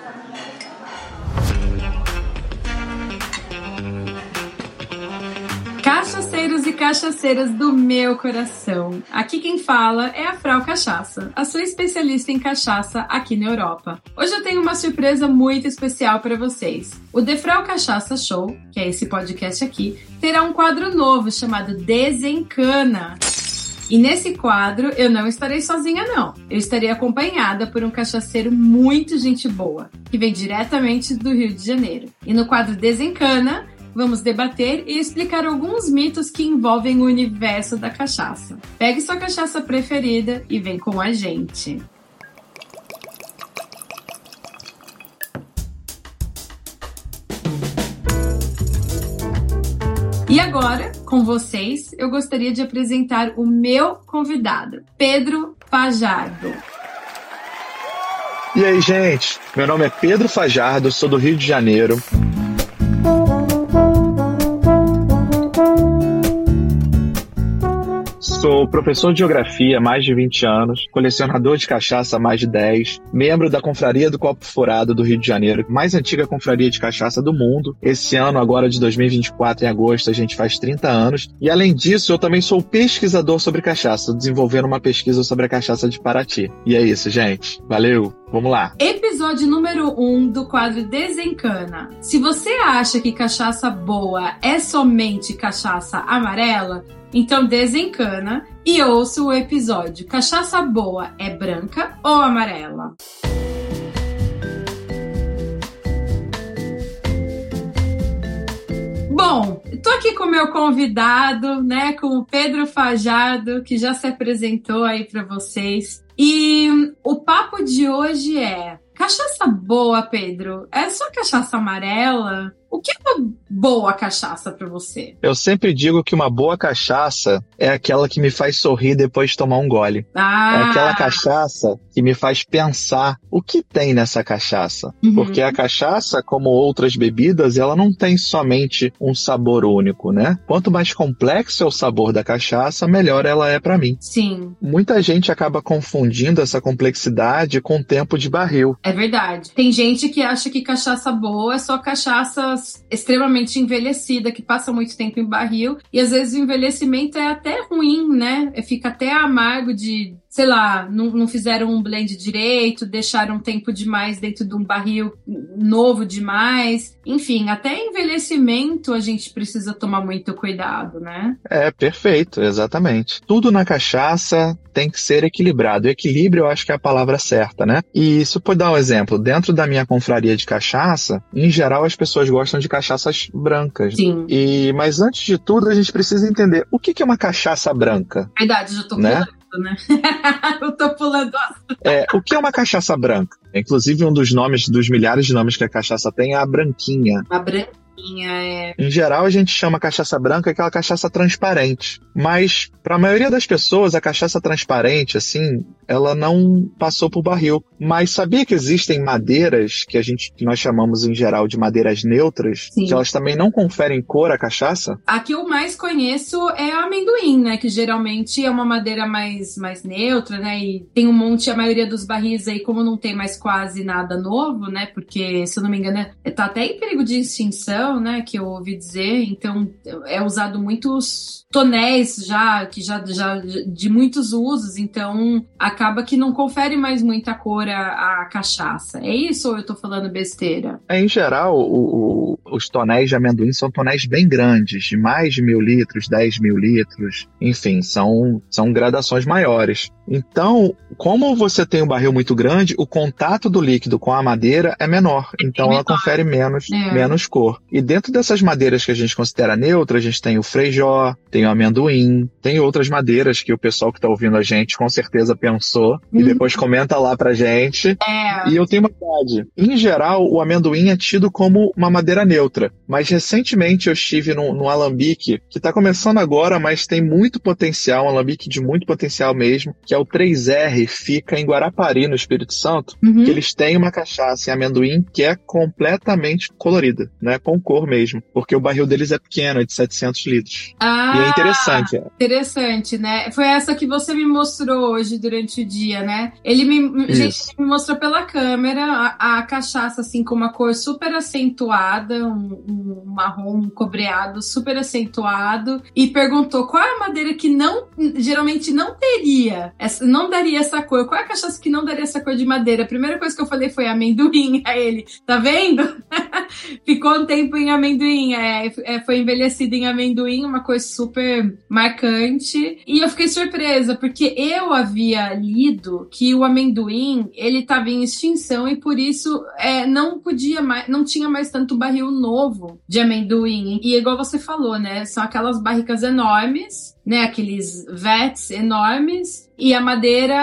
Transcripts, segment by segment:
Cachaceiros e cachaceiras do meu coração. Aqui quem fala é a Frau Cachaça, a sua especialista em cachaça aqui na Europa. Hoje eu tenho uma surpresa muito especial para vocês. O The Frau Cachaça Show, que é esse podcast aqui, terá um quadro novo chamado Desencana. E nesse quadro eu não estarei sozinha não. Eu estarei acompanhada por um cachaceiro muito gente boa, que vem diretamente do Rio de Janeiro. E no quadro Desencana, vamos debater e explicar alguns mitos que envolvem o universo da cachaça. Pegue sua cachaça preferida e vem com a gente. E agora, com vocês, eu gostaria de apresentar o meu convidado, Pedro Fajardo. E aí, gente? Meu nome é Pedro Fajardo, sou do Rio de Janeiro. Sou professor de geografia há mais de 20 anos, colecionador de cachaça há mais de 10, membro da Confraria do Copo Furado do Rio de Janeiro, mais antiga confraria de cachaça do mundo. Esse ano, agora de 2024, em agosto, a gente faz 30 anos. E além disso, eu também sou pesquisador sobre cachaça, desenvolvendo uma pesquisa sobre a cachaça de Paraty. E é isso, gente. Valeu! Vamos lá. Episódio número 1 do quadro Desencana. Se você acha que cachaça boa é somente cachaça amarela, então desencana e ouça o episódio Cachaça boa é branca ou amarela? Bom, tô aqui com o meu convidado, né, com o Pedro Fajardo, que já se apresentou aí para vocês. E o papo de hoje é: cachaça boa, Pedro, é só cachaça amarela? O que é uma boa cachaça para você? Eu sempre digo que uma boa cachaça é aquela que me faz sorrir depois de tomar um gole. É aquela cachaça que me faz pensar o que tem nessa cachaça. Porque a cachaça, como outras bebidas, ela não tem somente um sabor único, né? Quanto mais complexo é o sabor da cachaça, melhor ela é para mim. Sim. Muita gente acaba confundindo essa complexidade com o tempo de barril. É verdade. Tem gente que acha que cachaça boa é só cachaça extremamente envelhecida, que passa muito tempo em barril, e às vezes o envelhecimento é até ruim, né? Fica até amargo de, sei lá, não fizeram um blend direito, deixaram tempo demais dentro de um barril novo demais. Enfim, até envelhecimento a gente precisa tomar muito cuidado, né? É, perfeito, exatamente. Tudo na cachaça tem que ser equilibrado. Equilíbrio eu acho que é a palavra certa, né? E se eu puder dar um exemplo, dentro da minha confraria de cachaça, em geral as pessoas gostam de cachaças brancas. Sim. Mas antes de tudo a gente precisa entender o que é uma cachaça branca. Verdade, já tô pulando, né? Eu tô pulando. O que é uma cachaça branca? Inclusive um dos nomes, dos milhares de nomes que a cachaça tem é a branquinha. A branquinha Em geral, a gente chama cachaça branca aquela cachaça transparente. Mas, para a maioria das pessoas, a cachaça transparente, assim, ela não passou por barril. Mas sabia que existem madeiras, que nós chamamos em geral de madeiras neutras, Sim. que elas também não conferem cor à cachaça? A que eu mais conheço é a amendoim, né? Que geralmente é uma madeira mais neutra, né? E tem um monte, a maioria dos barris aí, como não tem mais quase nada novo, né? Porque, se eu não me engano, tá até em perigo de extinção, né? Que eu ouvi dizer. Então, é usado muitos tonéis já de muitos usos. Então, acaba que não confere mais muita cor a cachaça. É isso ou eu tô falando besteira? Em geral, os tonéis de amendoim são tonéis bem grandes, de mais de 1.000 litros, 10.000 litros, enfim, são gradações maiores. Então, como você tem um barril muito grande, o contato do líquido com a madeira é menor, então ela confere menos cor. E dentro dessas madeiras que a gente considera neutras, a gente tem o freijó, tem o amendoim, tem outras madeiras que o pessoal que está ouvindo a gente com certeza pensou, e depois comenta lá pra gente. E eu tenho uma verdade. Em geral, o amendoim é tido como uma madeira neutra. neutra. Mas recentemente eu estive num alambique que está começando agora, mas tem muito potencial, um alambique de muito potencial mesmo, que é o 3R, fica em Guarapari, no Espírito Santo, que eles têm uma cachaça em amendoim que é completamente colorida, né, com cor mesmo, porque o barril deles é pequeno, é de 700 litros. E é interessante. Interessante, né? Foi essa que você me mostrou hoje durante o dia, né? Ele me mostrou pela câmera a cachaça, assim, com uma cor super acentuada, um marrom cobreado super acentuado, e perguntou qual é a madeira que geralmente não teria, não daria essa cor. Qual é a cachaça que não daria essa cor de madeira? A primeira coisa que eu falei foi amendoim. A ele, tá vendo? Ficou um tempo em amendoim, foi envelhecido em amendoim, uma coisa super marcante. E eu fiquei surpresa, porque eu havia lido que o amendoim, ele estava em extinção e por isso não tinha mais tanto barril novo de amendoim. E igual você falou, né? São aquelas barricas enormes, né? Aqueles vats enormes. E a madeira,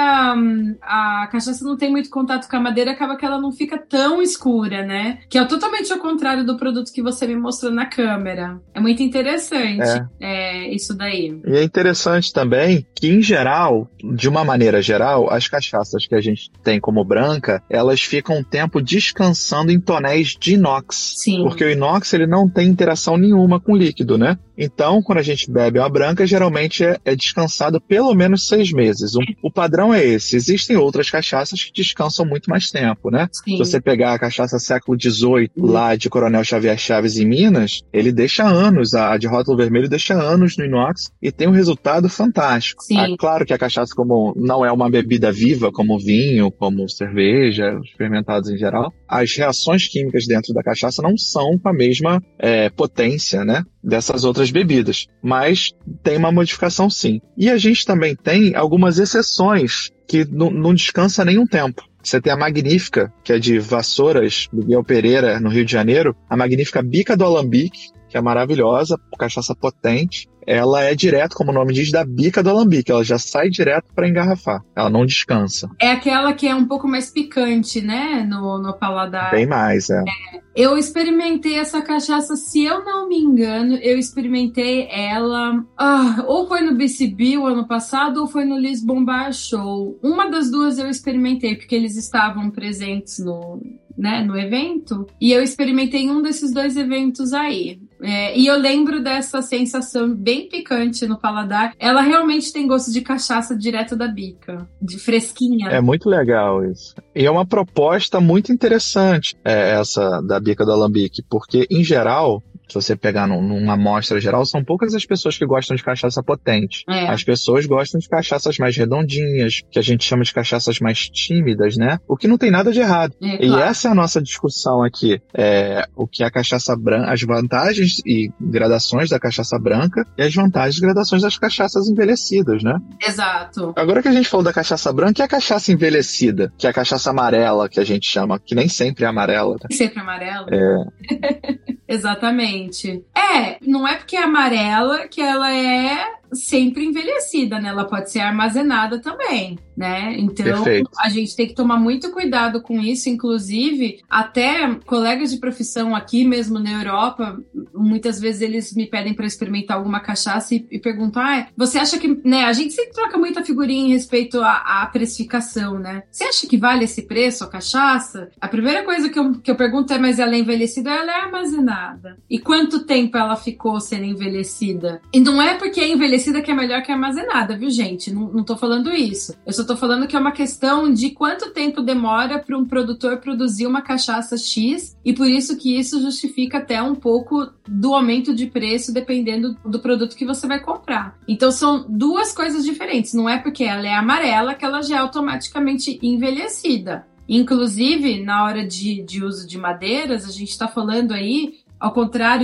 a cachaça não tem muito contato com a madeira, acaba que ela não fica tão escura, né? Que é totalmente ao contrário do produto que você me mostrou na câmera. É muito interessante isso daí. E é interessante também que, em geral, de uma maneira geral, as cachaças que a gente tem como branca, elas ficam um tempo descansando em tonéis de inox. Sim. Porque o inox, ele não tem interação nenhuma com o líquido, né? Então, quando a gente bebe uma branca, geralmente é descansado pelo menos 6 meses. O padrão é esse. Existem outras cachaças que descansam muito mais tempo, né? Sim. Se você pegar a cachaça século XVIII, lá de Coronel Xavier Chaves em Minas, ele deixa anos, a de rótulo vermelho deixa anos no inox e tem um resultado fantástico. Sim. Claro que a cachaça, como não é uma bebida viva, como vinho, como cerveja, os fermentados em geral, as reações químicas dentro da cachaça não são com a mesma potência, né, dessas outras bebidas, mas tem uma modificação sim. E a gente também tem algumas exceções que não descansa nenhum tempo. Você tem a Magnífica, que é de Vassouras, Miguel Pereira, no Rio de Janeiro, a Magnífica Bica do Alambique, que é maravilhosa, cachaça potente. Ela é direto, como o nome diz, da bica do alambique. Ela já sai direto para engarrafar. Ela não descansa. É aquela que é um pouco mais picante, né? No paladar. Bem mais, Eu experimentei essa cachaça, se eu não me engano, eu experimentei ela... ou foi no BCB o ano passado, ou foi no Lisbon Bar Show. Uma das duas eu experimentei, porque eles estavam presentes no evento. E eu experimentei em um desses dois eventos aí. E eu lembro dessa sensação bem picante no paladar. Ela realmente tem gosto de cachaça direto da bica, de fresquinha. É muito legal isso. E é uma proposta muito interessante, essa da bica do alambique, porque, em geral, se você pegar numa amostra geral, são poucas as pessoas que gostam de cachaça potente. As pessoas gostam de cachaças mais redondinhas, que a gente chama de cachaças mais tímidas, né? O que não tem nada de errado. Claro. E essa é a nossa discussão aqui. O que é a cachaça branca, as vantagens e gradações da cachaça branca e as vantagens e gradações das cachaças envelhecidas, né? Exato. Agora que a gente falou da cachaça branca, e a cachaça envelhecida, que é a cachaça amarela, que a gente chama, que nem sempre é amarela. Nem sempre é amarela? Exatamente. Não é porque é amarela que ela é sempre envelhecida, né? Ela pode ser armazenada também, né? Então, Perfeito. A gente tem que tomar muito cuidado com isso. Inclusive, até colegas de profissão aqui mesmo na Europa, muitas vezes eles me pedem para experimentar alguma cachaça e perguntam, você acha que... né? A gente sempre troca muita figurinha em respeito à precificação, né? Você acha que vale esse preço, a cachaça? A primeira coisa que eu pergunto mas ela é envelhecida ou ela é armazenada? E quanto tempo ela ficou sendo envelhecida? E não é porque é envelhecida que é melhor que armazenada, viu, gente? Não tô falando isso. Eu só tô falando que é uma questão de quanto tempo demora para um produtor produzir uma cachaça X, e por isso que isso justifica até um pouco do aumento de preço dependendo do produto que você vai comprar. Então são duas coisas diferentes. Não é porque ela é amarela que ela já é automaticamente envelhecida. Inclusive, na hora de uso de madeiras, a gente está falando aí, ao contrário de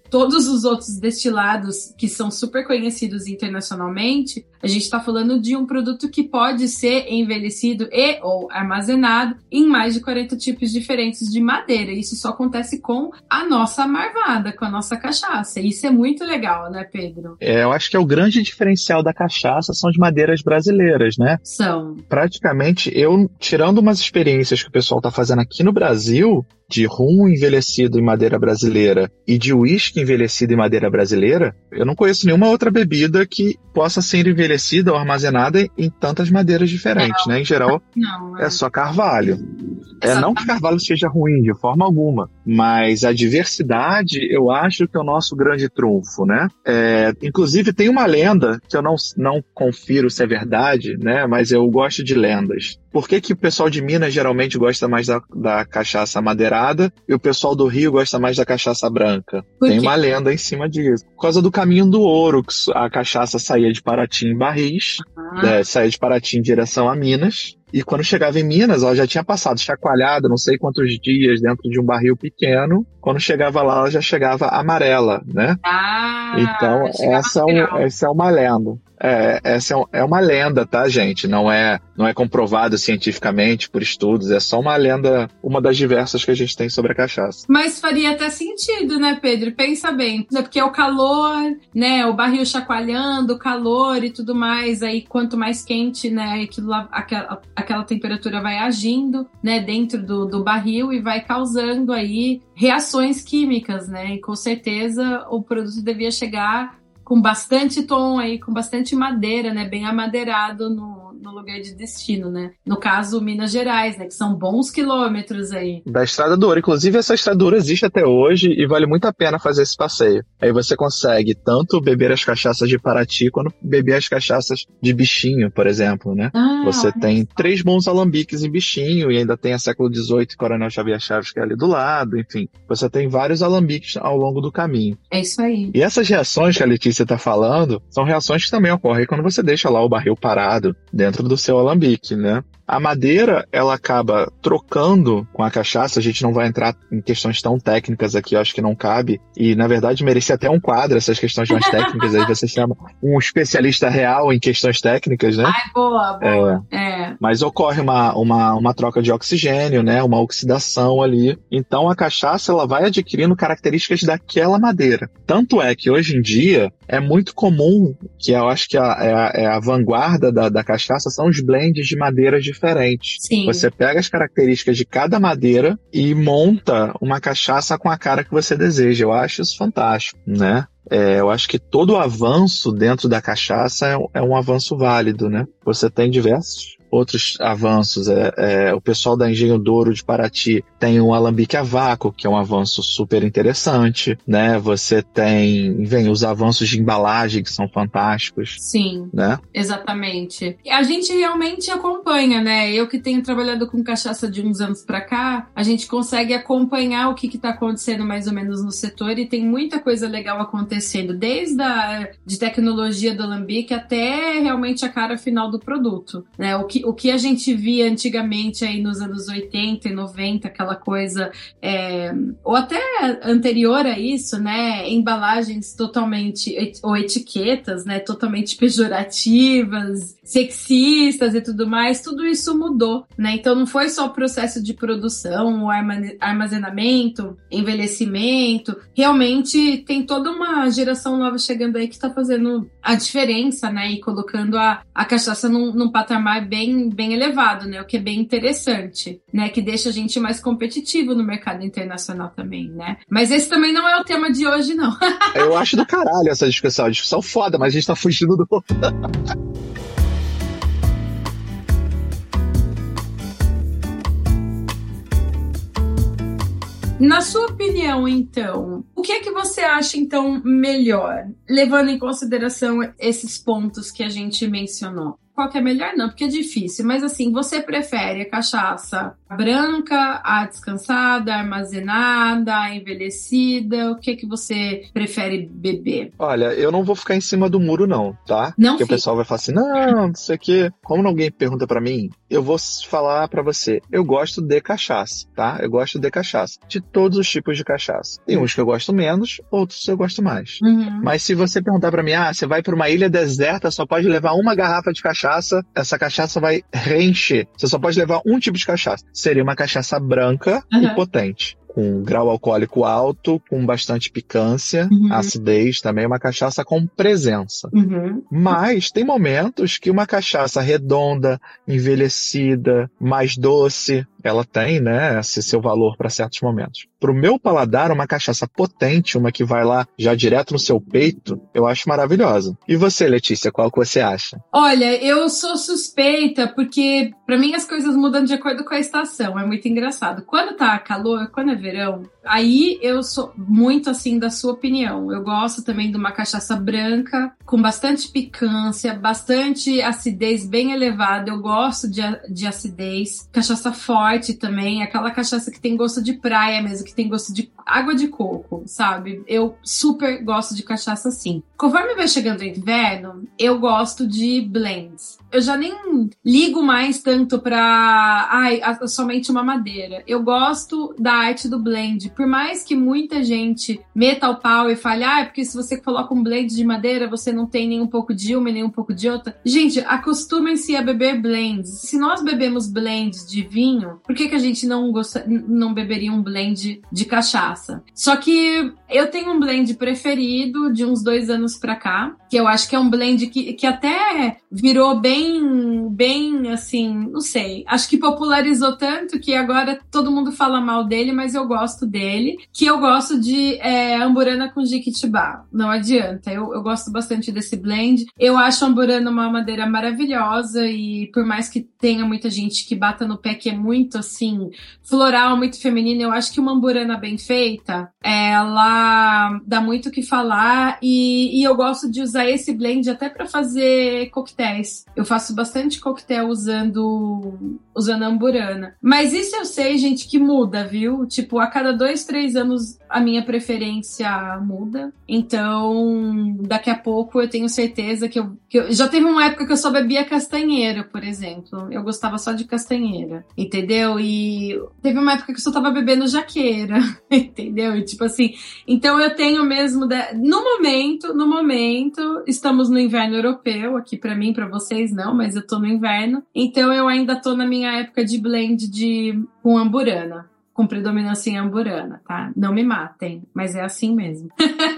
todos os outros destilados que são super conhecidos internacionalmente, a gente está falando de um produto que pode ser envelhecido e ou armazenado em mais de 40 tipos diferentes de madeira. Isso só acontece com a nossa marvada, com a nossa cachaça. Isso é muito legal, né, Pedro? Eu acho que é o grande diferencial da cachaça são as madeiras brasileiras, né? São. Praticamente, tirando umas experiências que o pessoal está fazendo aqui no Brasil, de rum envelhecido em madeira brasileira e de uísque envelhecido em madeira brasileira, eu não conheço nenhuma outra bebida que possa ser envelhecida ou armazenada em tantas madeiras diferentes, né? Em geral, é só carvalho. Não que carvalho seja ruim de forma alguma, mas a diversidade eu acho que é o nosso grande trunfo, né? Inclusive tem uma lenda, que eu não confiro se é verdade, né? Mas eu gosto de lendas. Por que o pessoal de Minas geralmente gosta mais da cachaça amadeirada e o pessoal do Rio gosta mais da cachaça branca? Tem uma lenda em cima disso. Por causa do caminho do ouro, que a cachaça saía de Paraty em barris, saía de Paraty em direção a Minas. E quando chegava em Minas, ela já tinha passado chacoalhada, não sei quantos dias, dentro de um barril pequeno. Quando chegava lá, ela já chegava amarela, né? Então, essa é uma lenda. Essa é uma lenda, tá, gente? Não é comprovado cientificamente por estudos, é só uma lenda, uma das diversas que a gente tem sobre a cachaça. Mas faria até sentido, né, Pedro? Pensa bem, porque é o calor, né, o barril chacoalhando, o calor e tudo mais, aí quanto mais quente, né, aquela temperatura vai agindo, né, dentro do barril e vai causando aí reações químicas, né, e com certeza o produto devia chegar com bastante tom aí, com bastante madeira, né? Bem amadeirado no lugar de destino, né? No caso, Minas Gerais, né? Que são bons quilômetros aí. Da Estrada do Ouro. Inclusive, essa Estrada do Ouro existe até hoje e vale muito a pena fazer esse passeio. Aí você consegue tanto beber as cachaças de Paraty, quanto beber as cachaças de Bichinho, por exemplo, né? Você tem 3 bons alambiques em Bichinho e ainda tem a Século XVIII e Coronel Xavier Chaves, que é ali do lado, enfim. Você tem vários alambiques ao longo do caminho. É isso aí. E essas reações que a Letícia está falando são reações que também ocorrem quando você deixa lá o barril parado dentro do seu alambique, né? A madeira, ela acaba trocando com a cachaça. A gente não vai entrar em questões tão técnicas aqui, eu acho que não cabe. E, na verdade, merecia até um quadro, essas questões mais técnicas. Aí você chama um especialista real em questões técnicas, né? Boa. Mas ocorre uma troca de oxigênio, né? Uma oxidação ali. Então, a cachaça, ela vai adquirindo características daquela madeira. Tanto é que, hoje em dia, é muito comum, que eu acho que é a vanguarda da cachaça, são os blends de madeiras diferentes. Sim. Você pega as características de cada madeira e monta uma cachaça com a cara que você deseja. Eu acho isso fantástico, né? Eu acho que todo avanço dentro da cachaça é um avanço válido, né? Você tem diversos outros avanços. O pessoal da Engenho Douro de Paraty tem um alambique a vácuo, que é um avanço super interessante, né? Você tem, os avanços de embalagem, que são fantásticos. Sim, né? Exatamente. A gente realmente acompanha, né? Eu que tenho trabalhado com cachaça de uns anos pra cá, a gente consegue acompanhar o que tá acontecendo mais ou menos no setor e tem muita coisa legal acontecendo, desde de tecnologia do alambique até realmente a cara final do produto, né? O que a gente via antigamente aí nos anos 80 e 90, aquela coisa, ou até anterior a isso, né? Embalagens totalmente, ou etiquetas, né? Totalmente pejorativas, sexistas e tudo mais, tudo isso mudou, né? Então não foi só o processo de produção, o armazenamento, envelhecimento, realmente tem toda uma geração nova chegando aí que está fazendo a diferença, né? E colocando a cachaça num patamar bem elevado, né? O que é bem interessante, né? Que deixa a gente mais competitivo no mercado internacional também, né? Mas esse também não é o tema de hoje, não. Eu acho do caralho essa discussão. A discussão foda, mas a gente tá fugindo do... Na sua opinião, então, o que é que você acha, então, melhor, levando em consideração esses pontos que a gente mencionou? qual que é melhor, não, porque é difícil. Mas assim, você prefere a cachaça branca, a descansada, a armazenada, a envelhecida? O que você prefere beber? Olha, eu não vou ficar em cima do muro não, tá? Não Porque fica. o pessoal vai falar assim, não sei o quê. Como alguém pergunta pra mim, eu vou falar pra você, eu gosto de cachaça, tá? Eu gosto de cachaça, de todos os tipos de cachaça. Tem uns que eu gosto menos, outros eu gosto mais. Mas se você perguntar pra mim, você vai pra uma ilha deserta, só pode levar uma garrafa de cachaça, essa cachaça vai reencher. Você só pode levar um tipo de cachaça. Seria uma cachaça branca e potente, com grau alcoólico alto, com bastante picância, acidez também, uma cachaça com presença. Mas tem momentos que uma cachaça redonda, envelhecida, mais doce, ela tem, né, esse seu valor para certos momentos. Pro meu paladar, uma cachaça potente, uma que vai lá já direto no seu peito, eu acho maravilhosa. E você, Letícia, qual que você acha? Olha, eu sou suspeita porque pra mim as coisas mudam de acordo com a estação, é muito engraçado. Quando tá calor, quando é verão, aí eu sou muito assim da sua opinião. Eu gosto também de uma cachaça branca, com bastante picância, bastante acidez bem elevada. Eu gosto de acidez. Cachaça forte também, aquela cachaça que tem gosto de praia mesmo, que tem gosto de água de coco, sabe? Eu super gosto de cachaça assim. Conforme vai chegando o inverno, eu gosto de blends. Eu já nem ligo mais tanto pra somente uma madeira. Eu gosto da arte do blend. Por mais que muita gente meta o pau e fale, porque se você coloca um blend de madeira, você não tem nem um pouco de uma e nem um pouco de outra. Gente, acostumem-se a beber blends. Se nós bebemos blends de vinho, por que a gente não beberia um blend de cachaça? Só que eu tenho um blend preferido de uns 2 anos pra cá, que eu acho que é um blend que até virou bem, assim, não sei, acho que popularizou tanto que agora todo mundo fala mal dele, mas eu gosto dele, que eu gosto de Amburana com Jequitibá, não adianta, eu gosto bastante desse blend. Eu acho a Amburana uma madeira maravilhosa e por mais que tenha muita gente que bata no pé que é muito, assim, floral, muito feminina, eu acho que uma Amburana bem feita, ela dá muito o que falar e eu gosto de usar esse blend até pra fazer coquetéis. Eu faço bastante coquetel usando a Amburana. Mas isso eu sei, gente, que muda, viu? Tipo, a cada 2, 3 anos a minha preferência muda. Então, daqui a pouco eu tenho certeza que eu já teve uma época que eu só bebia castanheira, por exemplo. Eu gostava só de castanheira, entendeu? E teve uma época que eu só tava bebendo jaqueira, entendeu? E tipo assim, então eu tenho mesmo... No momento, estamos no inverno europeu, aqui pra mim, pra vocês não, mas eu tô no inverno. Então eu ainda tô na minha época de blend com Amburana, com predominância em Amburana, tá? Não me matem, mas é assim mesmo.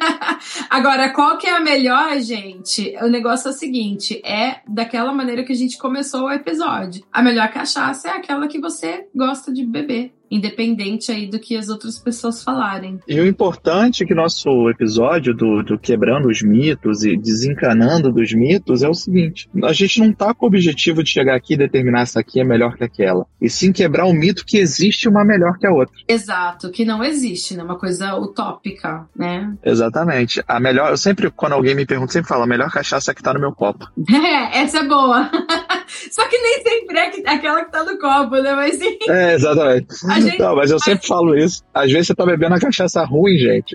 Agora, qual que é a melhor, gente? O negócio é o seguinte, é daquela maneira que a gente começou o episódio. A melhor cachaça é aquela que você gosta de beber, independente aí do que as outras pessoas falarem. E o importante é que nosso episódio do Quebrando os Mitos e Desencanando dos Mitos é o seguinte, a gente não tá com o objetivo de chegar aqui e determinar essa aqui é melhor que aquela, e sim quebrar o mito que existe uma melhor que a outra. Exato, que não existe, né? Uma coisa utópica, né? Exatamente. A melhor, eu sempre, quando alguém me pergunta, sempre falo, a melhor cachaça é que tá no meu copo. Essa é boa. Só que nem sempre é aquela que tá no copo, né? Mas sim. Exatamente. Não, mas eu sempre falo isso. Às vezes você tá bebendo a cachaça ruim, gente.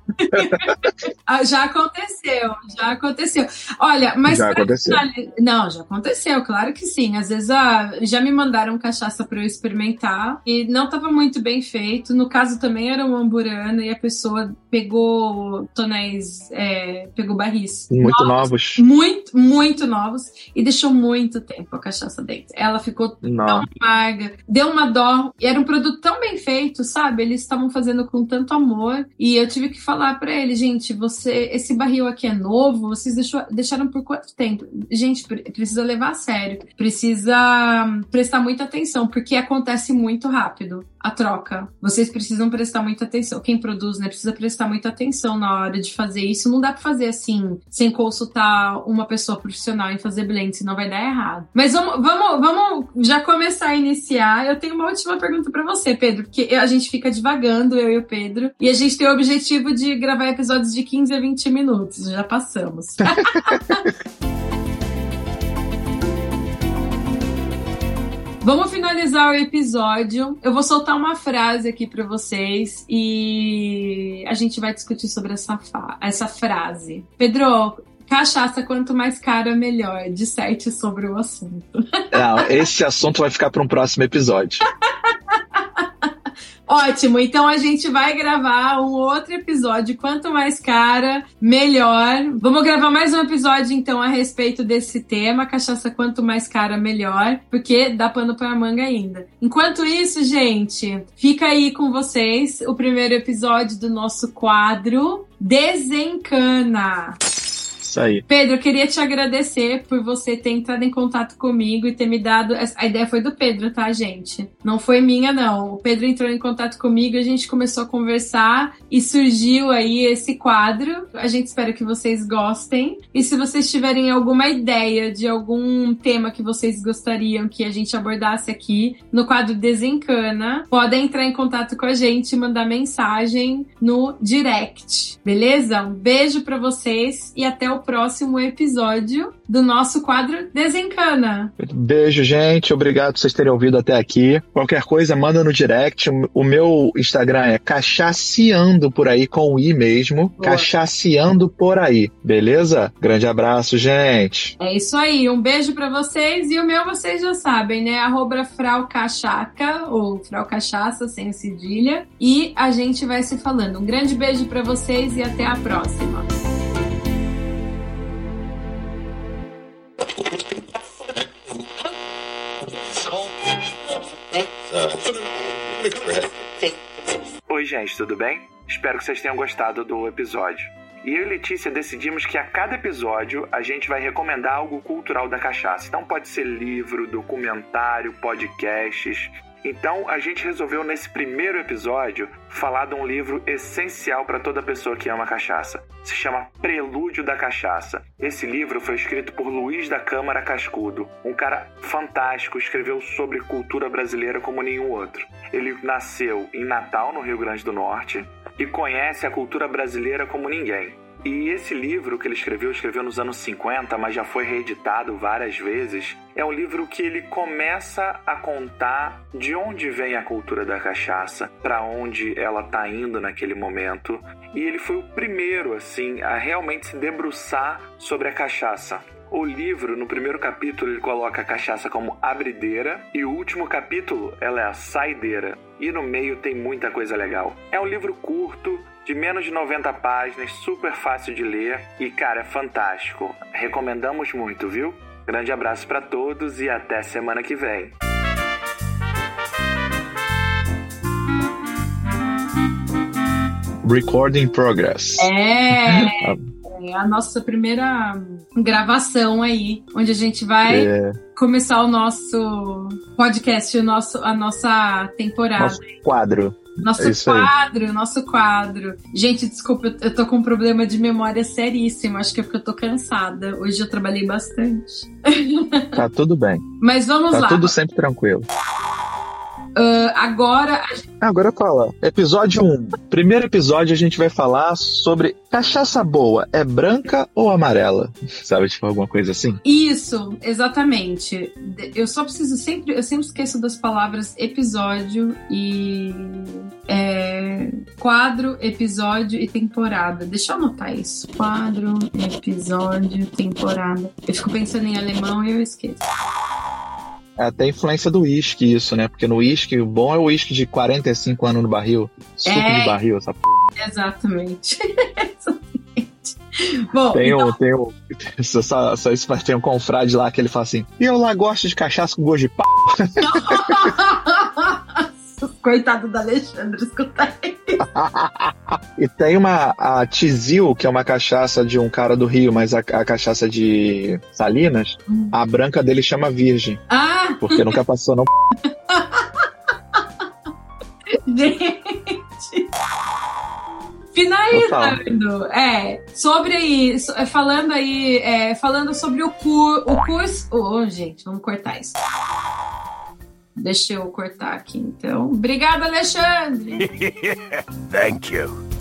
Já aconteceu. Olha, mas... Já aconteceu. Não, já aconteceu, claro que sim. Às vezes já me mandaram cachaça pra eu experimentar e não tava muito bem feito. No caso também era um Amburana e a pessoa pegou tonéis, pegou barris. Muito novos. Muito, muito novos e deixou muito tempo a cachaça dentro. Ela ficou tão amarga, deu uma dó. E era um produto tão bem feito, sabe? Eles estavam fazendo com tanto amor e eu tive que falar pra ele, gente, esse barril aqui é novo, vocês deixaram por quanto tempo? Gente, precisa levar a sério, precisa prestar muita atenção, porque acontece muito rápido a troca. Vocês precisam prestar muita atenção. Quem produz, né, precisa prestar muita atenção na hora de fazer isso. Não dá pra fazer assim, sem consultar uma pessoa profissional em fazer blend, senão vai dar errado. Mas vamos já começar a iniciar. Eu tenho uma última pergunta pra você, Pedro, porque a gente fica divagando, eu e o Pedro, e a gente tem o objetivo de gravar episódios de 15 a 20 minutos. Já passamos. Vamos finalizar o episódio. Eu vou soltar uma frase aqui pra vocês e a gente vai discutir sobre essa frase. Pedro, cachaça quanto mais cara, melhor. Disserte sobre o assunto. Não, esse assunto vai ficar para um próximo episódio. Ótimo, então a gente vai gravar um outro episódio, quanto mais cara, melhor. Vamos gravar mais um episódio, então, a respeito desse tema, cachaça quanto mais cara, melhor, porque dá pano pra manga ainda. Enquanto isso, gente, fica aí com vocês o primeiro episódio do nosso quadro Desencana. Isso aí. Pedro, eu queria te agradecer por você ter entrado em contato comigo e ter me dado... A ideia foi do Pedro, tá, gente? Não foi minha, não. O Pedro entrou em contato comigo, a gente começou a conversar e surgiu aí esse quadro. A gente espera que vocês gostem. E se vocês tiverem alguma ideia de algum tema que vocês gostariam que a gente abordasse aqui no quadro Desencana, podem entrar em contato com a gente e mandar mensagem no direct. Beleza? Um beijo pra vocês e até o próximo episódio do nosso quadro Desencana. Beijo, gente. Obrigado por vocês terem ouvido até aqui. Qualquer coisa, manda no direct. O meu Instagram é cachaceando por aí, com o i mesmo. Boa. Cachaceando por aí. Beleza? Grande abraço, gente. É isso aí. Um beijo pra vocês. E o meu vocês já sabem, né? @fraucachaca ou fraucachaça, sem cedilha. E a gente vai se falando. Um grande beijo pra vocês e até a próxima. Oi, gente, tudo bem? Espero que vocês tenham gostado do episódio. E eu e Letícia decidimos que a cada episódio a gente vai recomendar algo cultural da cachaça. Então pode ser livro, documentário, podcasts. Então a gente resolveu nesse primeiro episódio falar de um livro essencial para toda pessoa que ama cachaça. Se chama Prelúdio da Cachaça. Esse livro foi escrito por Luiz da Câmara Cascudo, um cara fantástico, escreveu sobre cultura brasileira como nenhum outro. Ele nasceu em Natal, no Rio Grande do Norte, e conhece a cultura brasileira como ninguém. E esse livro que ele escreveu nos anos 50, mas já foi reeditado várias vezes, é um livro que ele começa a contar de onde vem a cultura da cachaça, para onde ela está indo naquele momento. E ele foi o primeiro, assim, a realmente se debruçar sobre a cachaça. O livro, no primeiro capítulo, ele coloca a cachaça como abrideira e o último capítulo, ela é a saideira. E no meio tem muita coisa legal. É um livro curto, de menos de 90 páginas, super fácil de ler e, cara, é fantástico. Recomendamos muito, viu? Grande abraço pra todos e até semana que vem. Recording progress. É a nossa primeira gravação aí, onde a gente vai começar o nosso podcast, a nossa temporada. Nosso quadro. Nosso quadro. Gente, desculpa, eu tô com um problema de memória seríssimo. Acho que é porque eu tô cansada. Hoje eu trabalhei bastante. Tá tudo bem. Mas vamos lá. Tá tudo sempre tranquilo. Agora fala. Episódio 1. Primeiro episódio a gente vai falar sobre cachaça boa. É branca ou amarela? Sabe, tipo alguma coisa assim? Isso, exatamente. Eu sempre esqueço das palavras episódio e quadro, episódio e temporada. Deixa eu anotar isso. Quadro, episódio, temporada. Eu fico pensando em alemão e eu esqueço. É até influência do uísque isso, né? Porque no uísque, o bom é o uísque de 45 anos no barril. Suco de barril, essa porra. Exatamente. Bom, tem um confrade lá que ele fala assim: e eu lá gosto de cachaça com gosto de pau. Coitado do Alexandre, escuta isso. E tem a Tizil, que é uma cachaça de um cara do Rio, mas a cachaça de Salinas, a branca dele chama Virgem. Ah! Porque nunca passou, não. Gente! Finalizando, falando sobre o curso. Gente, vamos cortar isso. Deixa eu cortar aqui, então. Obrigada, Alexandre. Thank you.